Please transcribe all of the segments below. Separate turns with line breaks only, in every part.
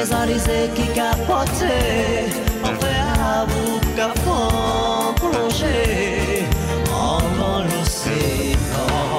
Alizé qui capotait, on fait à vous capon plonger dans l'océan.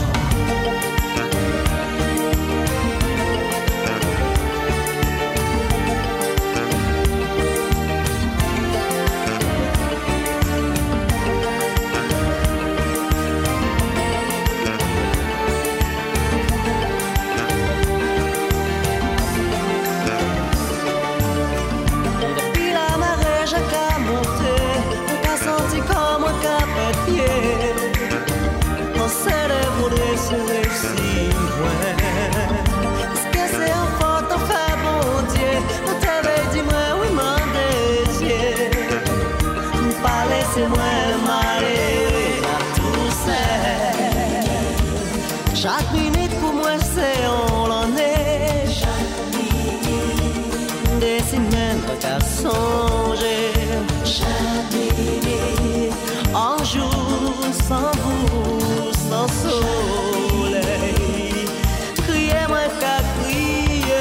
Se réussit loin. Est-ce que c'est un faute en fait bon Dieu? On t'avait dit moi oui mon désir. Pas laissez-moi m'aller à tout seul. Chaque minute pour moi c'est on l'en est. Chaque minute des semaines qu'à songer. Chaque minute un jour sans vous, sans soleil, criez-moi qu'à crier.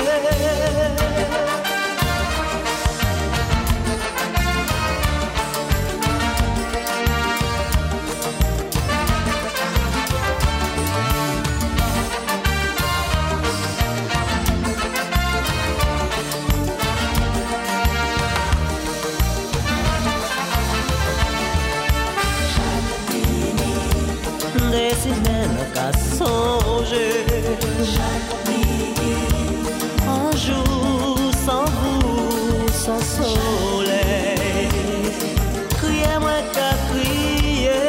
Des semaines qu'à songer. Chaque minute, un jour sans vous, sans soleil. Criez-moi qu'à crier.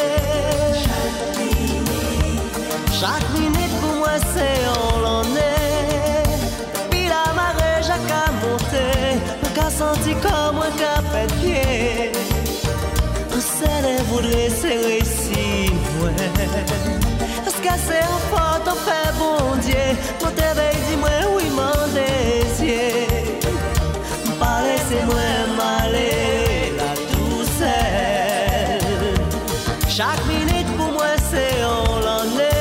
Chaque minute pour moi c'est on l'en est. Puis la marée j'ai qu'à monter, qu'à sentir comme un capet de pied. Un seul voudrait serrer si loin. Est-ce que c'est un faute en fait bon Dieu? Mon t'éveil dis-moi oui mon désir. Pas laissez-moi m'aller là tout seul. Chaque minute pour moi c'est on l'en est.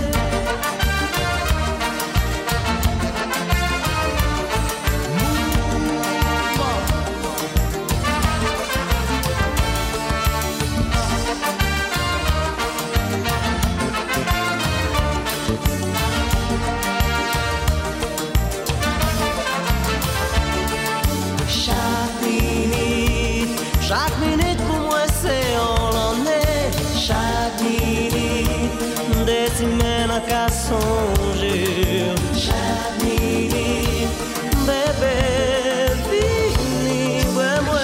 Chaque minute pour moi c'est on l'en est. Chaque minute des semaines qu'à songer. Chaque minute bébé fini moi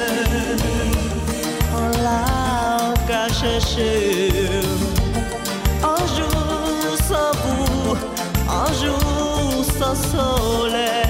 on l'a qu'à chercher. Un jour sans vous, un jour sans soleil.